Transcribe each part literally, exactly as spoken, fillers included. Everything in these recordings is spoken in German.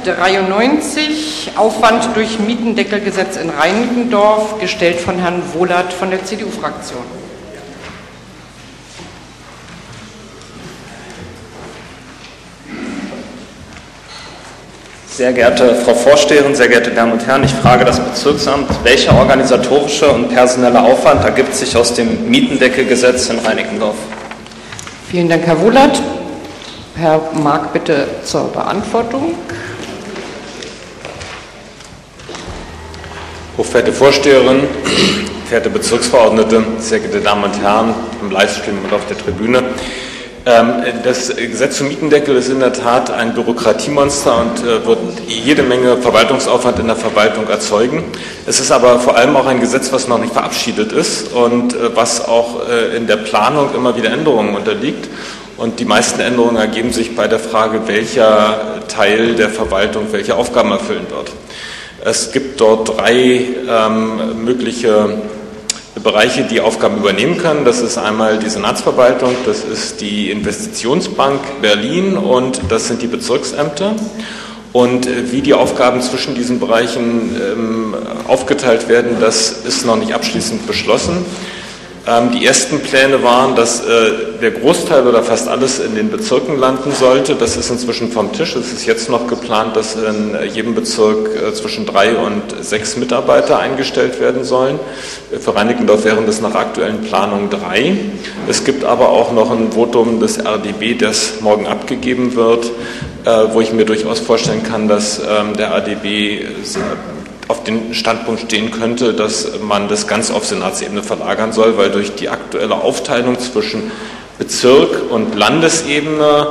dreiundneunzig, Aufwand durch Mietendeckelgesetz in Reinickendorf, gestellt von Herrn Wohlert von der C D U-Fraktion. Sehr geehrte Frau Vorsteherin, sehr geehrte Damen und Herren, ich frage das Bezirksamt, welcher organisatorische und personelle Aufwand ergibt sich aus dem Mietendeckelgesetz in Reinickendorf? Vielen Dank, Herr Wohlert. Herr Mark, bitte zur Beantwortung. Hochverehrte Vorsteherin, verehrte Bezirksverordnete, sehr geehrte Damen und Herren im Livestream und auf der Tribüne. Das Gesetz zum Mietendeckel ist in der Tat ein Bürokratiemonster und wird jede Menge Verwaltungsaufwand in der Verwaltung erzeugen. Es ist aber vor allem auch ein Gesetz, was noch nicht verabschiedet ist und was auch in der Planung immer wieder Änderungen unterliegt. Und die meisten Änderungen ergeben sich bei der Frage, welcher Teil der Verwaltung welche Aufgaben erfüllen wird. Es gibt dort drei ähm, mögliche Bereiche, die Aufgaben übernehmen können. Das ist einmal die Senatsverwaltung, das ist die Investitionsbank Berlin und das sind die Bezirksämter. Und wie die Aufgaben zwischen diesen Bereichen ähm, aufgeteilt werden, das ist noch nicht abschließend beschlossen. Ähm, die ersten Pläne waren, dass äh, der Großteil oder fast alles in den Bezirken landen sollte. Das ist inzwischen vom Tisch. Es ist jetzt noch geplant, dass in jedem Bezirk äh, zwischen drei und sechs Mitarbeiter eingestellt werden sollen. Für Reinickendorf wären das nach aktuellen Planungen drei. Es gibt aber auch noch ein Votum des R D B, das morgen abgegeben wird, äh, wo ich mir durchaus vorstellen kann, dass ähm, der R D B äh, auf den Standpunkt stehen könnte, dass man das ganz auf Senatsebene verlagern soll, weil durch die aktuelle Aufteilung zwischen Bezirk und Landesebene,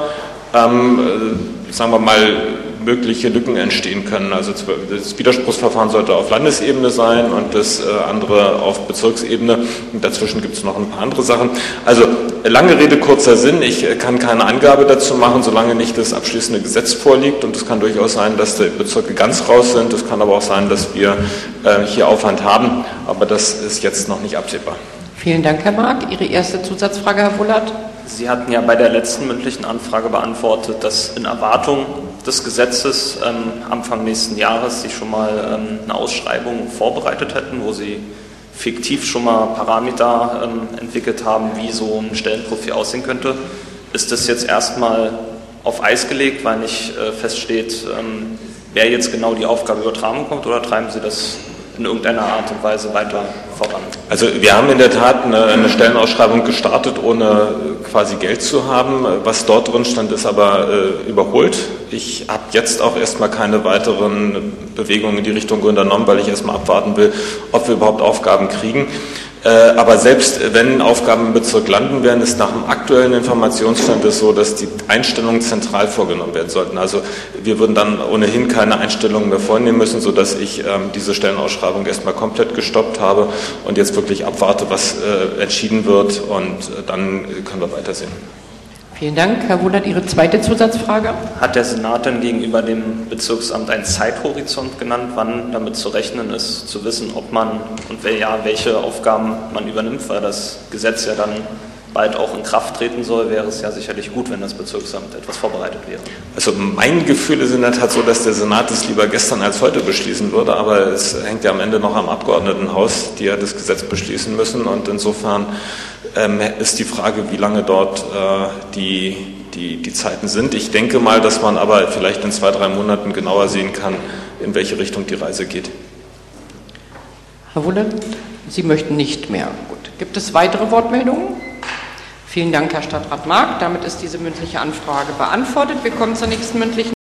ähm, sagen wir mal, mögliche Lücken entstehen können. Also das Widerspruchsverfahren sollte auf Landesebene sein und das andere auf Bezirksebene. Und dazwischen gibt es noch ein paar andere Sachen. Also lange Rede, kurzer Sinn. Ich kann keine Angabe dazu machen, solange nicht das abschließende Gesetz vorliegt. Und es kann durchaus sein, dass die Bezirke ganz raus sind. Es kann aber auch sein, dass wir hier Aufwand haben. Aber das ist jetzt noch nicht absehbar. Vielen Dank, Herr Mark. Ihre erste Zusatzfrage, Herr Wohlert. Sie hatten ja bei der letzten mündlichen Anfrage beantwortet, dass in Erwartung des Gesetzes ähm, Anfang nächsten Jahres Sie schon mal ähm, eine Ausschreibung vorbereitet hätten, wo Sie fiktiv schon mal Parameter ähm, entwickelt haben, wie so ein Stellenprofil aussehen könnte. Ist das jetzt erstmal auf Eis gelegt, weil nicht äh, feststeht, ähm, wer jetzt genau die Aufgabe übertragen bekommt, oder treiben Sie das in irgendeiner Art und Weise weiter voran? Also wir haben in der Tat eine, eine Stellenausschreibung gestartet, ohne quasi Geld zu haben. Was dort drin stand, ist aber äh, überholt. Ich habe jetzt auch erstmal keine weiteren Bewegungen in die Richtung unternommen, weil ich erstmal abwarten will, ob wir überhaupt Aufgaben kriegen. Äh, aber selbst wenn Aufgaben im Bezirk landen werden, ist nach dem aktuellen Informationsstand es so, dass die Einstellungen zentral vorgenommen werden sollten. Also wir würden dann ohnehin keine Einstellungen mehr vornehmen müssen, sodass ich ähm, diese Stellenausschreibung erstmal komplett gestoppt habe und jetzt wirklich abwarte, was äh, entschieden wird, und äh, dann können wir weitersehen. Vielen Dank. Herr Wohlert, Ihre zweite Zusatzfrage. Hat der Senat denn gegenüber dem Bezirksamt einen Zeithorizont genannt, wann damit zu rechnen ist, zu wissen, ob man und wer, ja, welche Aufgaben man übernimmt, weil das Gesetz ja dann bald auch in Kraft treten soll, wäre es ja sicherlich gut, wenn das Bezirksamt etwas vorbereitet wäre. Also mein Gefühl ist in der Tat so, dass der Senat es lieber gestern als heute beschließen würde, aber es hängt ja am Ende noch am Abgeordnetenhaus, die ja das Gesetz beschließen müssen, und insofern ähm, ist die Frage, wie lange dort äh, die, die, die Zeiten sind. Ich denke mal, dass man aber vielleicht in zwei, drei Monaten genauer sehen kann, in welche Richtung die Reise geht. Herr Wohlert, Sie möchten nicht mehr. Gut. Gibt es weitere Wortmeldungen? Vielen Dank, Herr Stadtrat Mark. Damit ist diese mündliche Anfrage beantwortet. Wir kommen zur nächsten mündlichen